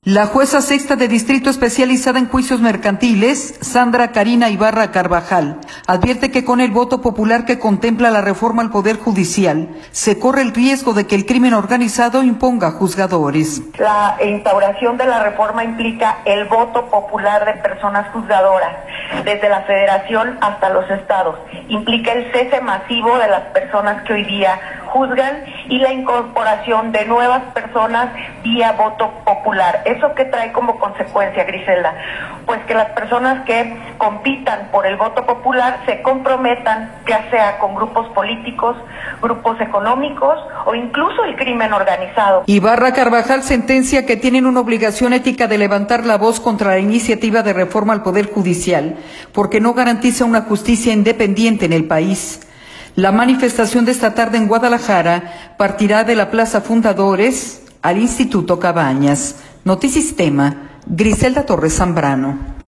La jueza sexta de distrito especializada en juicios mercantiles, Sandra Karina Ibarra Carvajal, advierte que con el voto popular que contempla la reforma al Poder Judicial, se corre el riesgo de que el crimen organizado imponga juzgadores. La instauración de la reforma implica el voto popular de personas juzgadoras, desde la federación hasta los estados. Implica el cese masivo de las personas que hoy día juzgan y la incorporación de nuevas personas vía voto popular. ¿Eso qué trae como consecuencia, Griselda? Pues que las personas que compitan por el voto popular se comprometan, ya sea con grupos políticos, grupos económicos o incluso el crimen organizado. Ibarra Carvajal sentencia que tienen una obligación ética de levantar la voz contra la iniciativa de reforma al Poder Judicial, porque no garantiza una justicia independiente en el país. La manifestación de esta tarde en Guadalajara partirá de la Plaza Fundadores al Instituto Cabañas. Notisistema, Griselda Torres Zambrano.